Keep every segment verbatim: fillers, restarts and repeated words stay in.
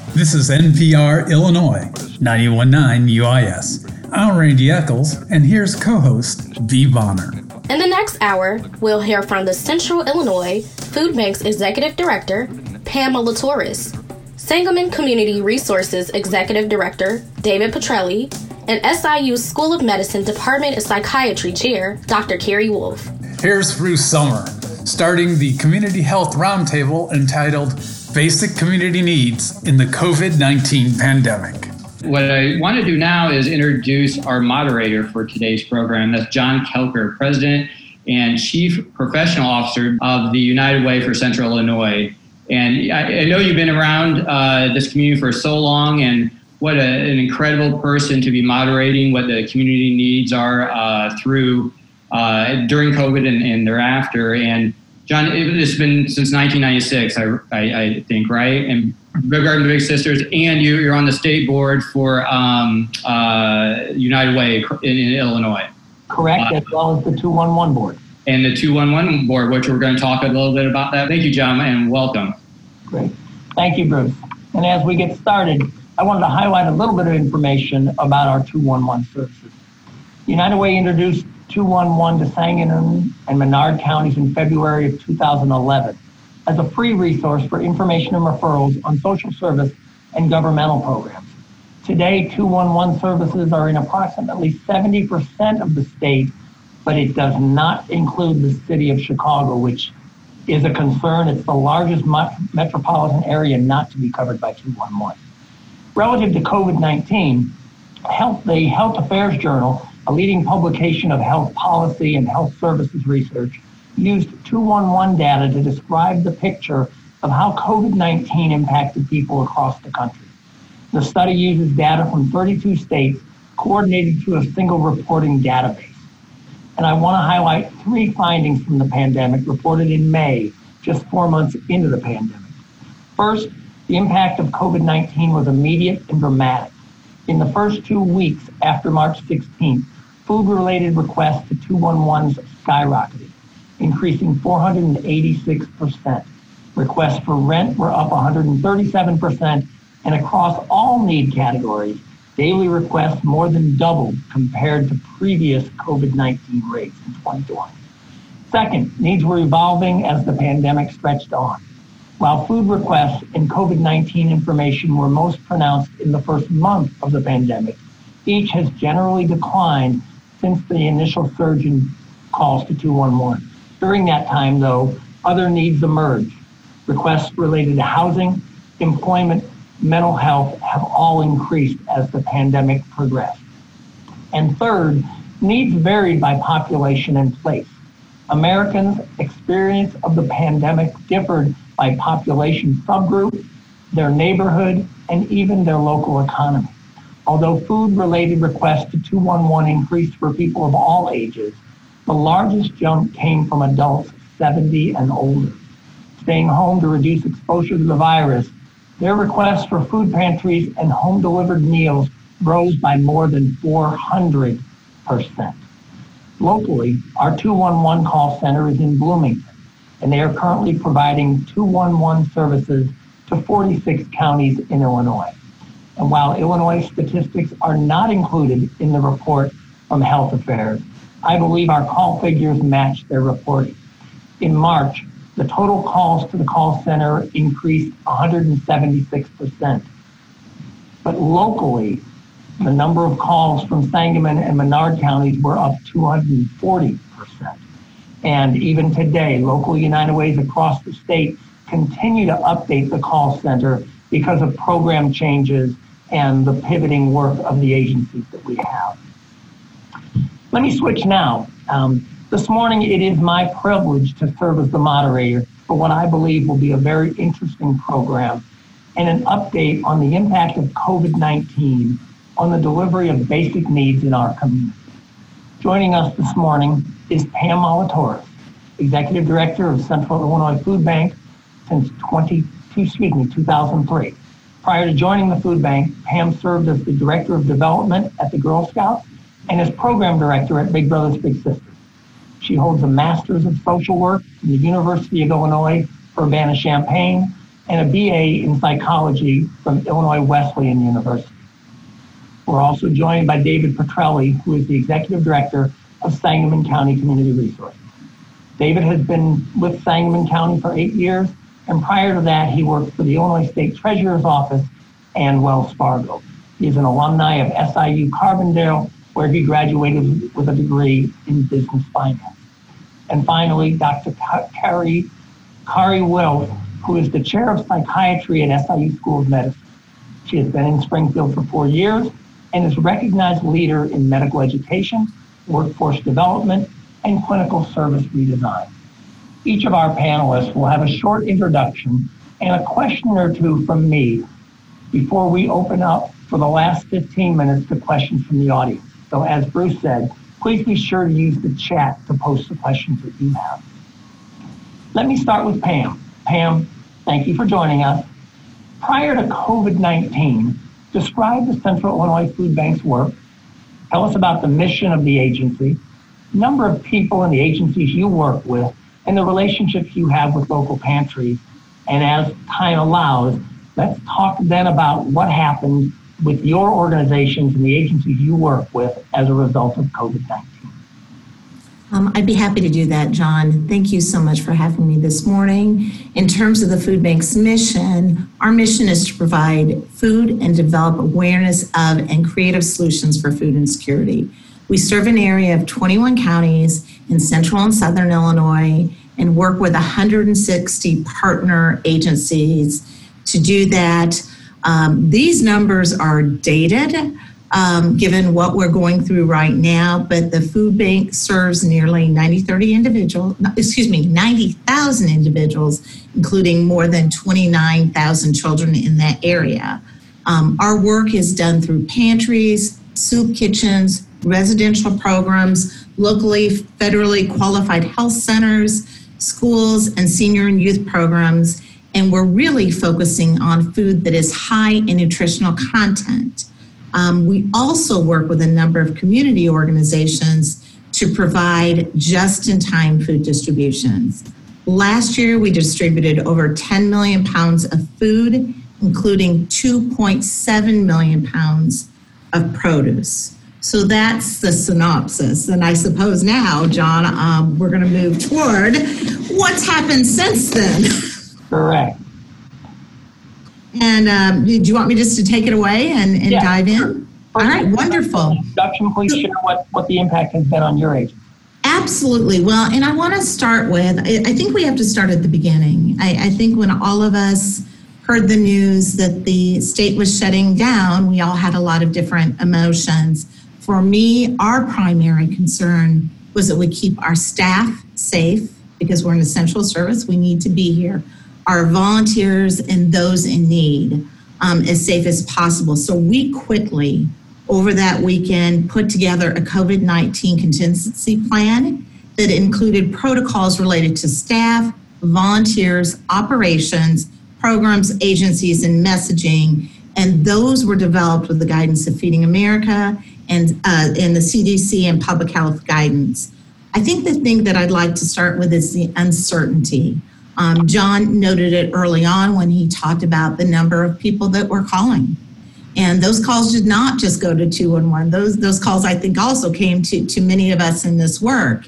This is N P R Illinois, ninety-one point nine U I S. I'm Randy Eccles, and here's co-host Bee Bonner. In the next hour, we'll hear from the Central Illinois Food Bank's Executive Director, Pamela Torres, Sangamon Community Resources Executive Director, David Petrelli, and S I U School of Medicine Department of Psychiatry Chair, Doctor Carrie Wolf. Here's Bruce Summer, starting the Community Health Roundtable entitled Basic Community Needs in the COVID nineteen Pandemic. What I want to do now is introduce our moderator for today's program. That's John Kelker, President and Chief Professional Officer of the United Way for Central Illinois. And I, I know you've been around uh, this community for so long, and what a, an incredible person to be moderating what the community needs are uh, through uh, during COVID and, and thereafter. And John, it's been since nineteen ninety-six, I, I, I think, right? And regarding the Big Sisters, and you, you're on the state board for um, uh, United Way in, in Illinois. Correct, uh, as well as the two one one board. And the two one one board, which we're going to talk a little bit about that. Thank you, John, and welcome. Great. Thank you, Bruce. And as we get started, I wanted to highlight a little bit of information about our two one one services. United Way introduced two one one to Sangamon and Menard counties in February of two thousand eleven as a free resource for information and referrals on social service and governmental programs. Today, two one one services are in approximately seventy percent of the state, but it does not include the city of Chicago, which is a concern. It's the largest metropolitan area not to be covered by two one one. Relative to COVID nineteen, health, the Health Affairs Journal, a leading publication of health policy and health services research, used two one one data to describe the picture of how COVID nineteen impacted people across the country. The study uses data from thirty-two states coordinated through a single reporting database. And I want to highlight three findings from the pandemic reported in May, just four months into the pandemic. First, the impact of COVID nineteen was immediate and dramatic. In the first two weeks after March sixteenth, food-related requests to two one ones skyrocketed, increasing four hundred eighty-six percent. Requests for rent were up one hundred thirty-seven percent, and across all need categories, daily requests more than doubled compared to previous COVID nineteen rates in twenty twenty. Second, needs were evolving as the pandemic stretched on. While food requests and COVID nineteen information were most pronounced in the first month of the pandemic, each has generally declined since the initial surge in calls to two one one. During that time, though, other needs emerged. Requests related to housing, employment, mental health have all increased as the pandemic progressed. And third, needs varied by population and place. Americans' experience of the pandemic differed by population subgroup, their neighborhood, and even their local economy. Although food-related requests to two one one increased for people of all ages, the largest jump came from adults seventy and older. Staying home to reduce exposure to the virus, their requests for food pantries and home-delivered meals rose by more than four hundred percent. Locally, our two one one call center is in Bloomington, and they are currently providing two one one services to forty-six counties in Illinois. And while Illinois statistics are not included in the report from Health Affairs, I believe our call figures match their reporting. In March, the total calls to the call center increased one hundred seventy-six percent. But locally, the number of calls from Sangamon and Menard counties were up two hundred forty percent. And even today, local United Ways across the state continue to update the call center because of program changes and the pivoting work of the agencies that we have. Let me switch now. Um, this morning, it is my privilege to serve as the moderator for what I believe will be a very interesting program and an update on the impact of COVID nineteen on the delivery of basic needs in our community. Joining us this morning is Pam Torres, Executive Director of Central Illinois Food Bank since twenty, excuse me, two thousand three. Prior to joining the food bank, Pam served as the Director of Development at the Girl Scouts and as Program Director at Big Brothers Big Sisters. She holds a Master's of Social Work from the University of Illinois, Urbana-Champaign, and a B A in psychology from Illinois Wesleyan University. We're also joined by David Petrelli, who is the Executive Director of Sangamon County Community Resources. David has been with Sangamon County for eight years, and prior to that, he worked for the Illinois State Treasurer's Office and Wells Fargo. He's an alumni of S I U Carbondale, where he graduated with a degree in business finance. And finally, Doctor Kari, Kari Wilf, who is the Chair of Psychiatry at S I U School of Medicine. She has been in Springfield for four years and is a recognized leader in medical education, workforce development, and clinical service redesign. Each of our panelists will have a short introduction and a question or two from me before we open up for the last fifteen minutes to questions from the audience. So as Bruce said, please be sure to use the chat to post the questions that you have. Let me start with Pam. Pam, thank you for joining us. Prior to COVID nineteen, describe the Central Illinois Food Bank's work. Tell us about the mission of the agency, number of people in the agencies you work with, and the relationships you have with local pantries. And as time allows, let's talk then about what happened with your organizations and the agencies you work with as a result of COVID nineteen. Um, I'd be happy to do that, John. Thank you so much for having me this morning. In terms of the Food Bank's mission, our mission is to provide food and develop awareness of and creative solutions for food insecurity. We serve an area of twenty-one counties in central and southern Illinois and work with one hundred sixty partner agencies to do that. Um, these numbers are dated, um, given what we're going through right now, but the food bank serves nearly ninety thousand individuals, excuse me, ninety thousand individuals, including more than twenty-nine thousand children in that area. Um, our work is done through pantries, soup kitchens, residential programs, locally, federally qualified health centers, schools, and senior and youth programs. And we're really focusing on food that is high in nutritional content. Um, we also work with a number of community organizations to provide just-in-time food distributions. Last year, we distributed over ten million pounds of food, including two point seven million pounds of produce. So that's the synopsis. And I suppose now, John, um, we're going to move toward what's happened since then. Correct. And um, do you want me just to take it away and, and yeah, dive in? Sure. All right, wonderful. Introduction, please share what, what the impact has been on your agency. Absolutely. Well, and I want to start with, I, I think we have to start at the beginning. I, I think when all of us heard the news that the state was shutting down, we all had a lot of different emotions. For me, our primary concern was that we keep our staff safe because we're an essential service. We need to be here. Our volunteers and those in need um, as safe as possible. So we quickly, over that weekend, put together a COVID nineteen contingency plan that included protocols related to staff, volunteers, operations, programs, agencies, and messaging. And those were developed with the guidance of Feeding America and, uh, and the C D C and public health guidance. I think the thing that I'd like to start with is the uncertainty. Um, John noted it early on when he talked about the number of people that were calling. And those calls did not just go to two one one. Those those calls, I think, also came to, to many of us in this work.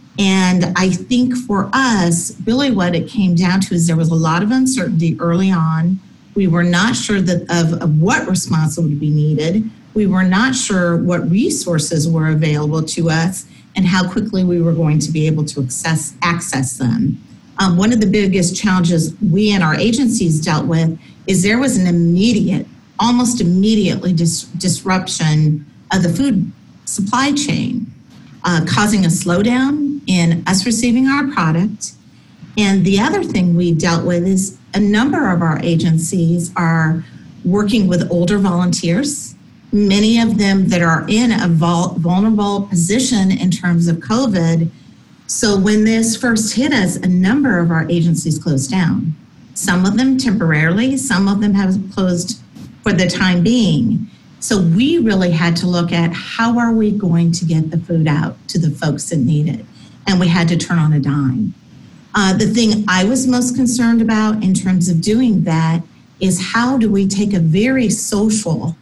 And I think for us, really what it came down to is there was a lot of uncertainty early on. We were not sure that of, of what response would be needed. We were not sure what resources were available to us and how quickly we were going to be able to access, access them. Um, one of the biggest challenges we and our agencies dealt with is there was an immediate, almost immediately dis- disruption of the food supply chain, uh, causing a slowdown in us receiving our product. And the other thing we dealt with is a number of our agencies are working with older volunteers, many of them that are in a vul- vulnerable position in terms of COVID. So when this first hit us, a number of our agencies closed down. Some of them temporarily, some of them have closed for the time being. So we really had to look at how are we going to get the food out to the folks that need it? And we had to turn on a dime. Uh, the thing I was most concerned about in terms of doing that is how do we take a very social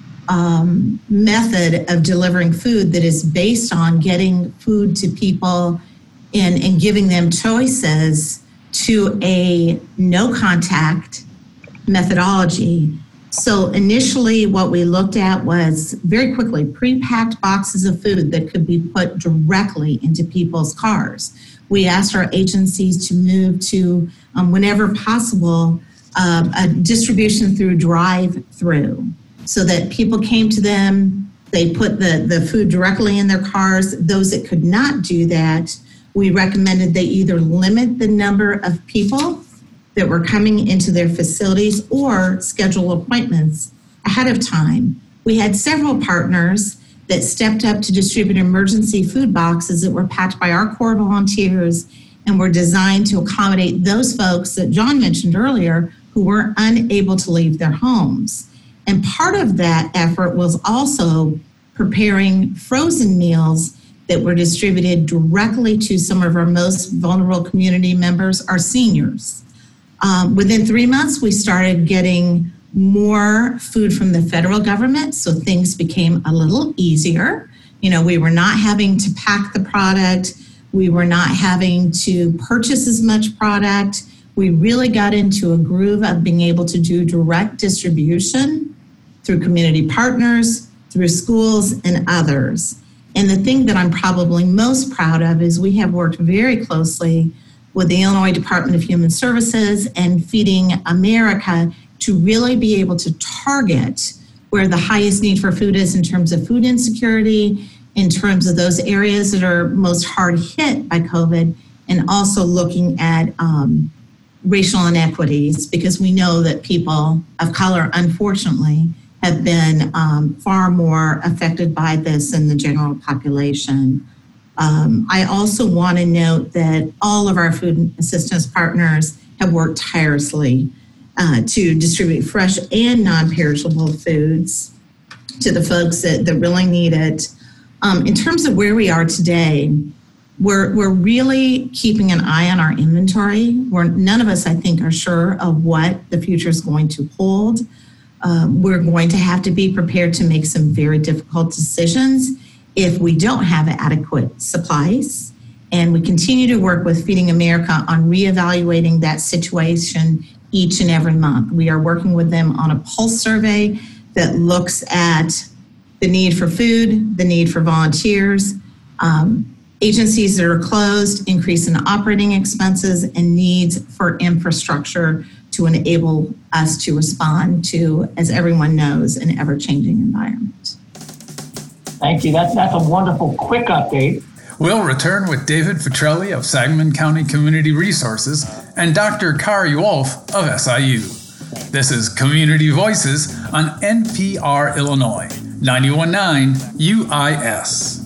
um, method of delivering food that is based on getting food to people and, and giving them choices to a no contact methodology. So initially what we looked at was very quickly pre-packed boxes of food that could be put directly into people's cars. We asked our agencies to move to, um, whenever possible, uh, a distribution through drive-through so that people came to them, they put the, the food directly in their cars. Those that could not do that, we recommended they either limit the number of people that were coming into their facilities or schedule appointments ahead of time. We had several partners that stepped up to distribute emergency food boxes that were packed by our Corps volunteers and were designed to accommodate those folks that John mentioned earlier who were unable to leave their homes. And part of that effort was also preparing frozen meals that were distributed directly to some of our most vulnerable community members, our seniors. Um, within three months, we started getting more food from the federal government, so things became a little easier. You know, we were not having to pack the product. We were not having to purchase as much product. We really got into a groove of being able to do direct distribution through community partners, through schools, and others. And the thing that I'm probably most proud of is we have worked very closely with the Illinois Department of Human Services and Feeding America to really be able to target where the highest need for food is in terms of food insecurity, in terms of those areas that are most hard hit by COVID, and also looking at um, racial inequities, because we know that people of color, unfortunately, have been um, far more affected by this than the general population. Um, I also want to note that all of our food assistance partners have worked tirelessly uh, to distribute fresh and non-perishable foods to the folks that, that really need it. Um, in terms of where we are today, we're we're really keeping an eye on our inventory. We're, none of us, I think, are sure of what the future is going to hold. Um, we're going to have to be prepared to make some very difficult decisions if we don't have adequate supplies. And we continue to work with Feeding America on reevaluating that situation each and every month. We are working with them on a pulse survey that looks at the need for food, the need for volunteers, um, agencies that are closed, increase in operating expenses, and needs for infrastructure to enable us to respond to, as everyone knows, an ever-changing environment. Thank you. That's, that's a wonderful quick update. We'll return with David Petrelli of Sangamon County Community Resources and Doctor Kari Wolf of S I U. This is Community Voices on N P R Illinois, ninety-one point nine U I S.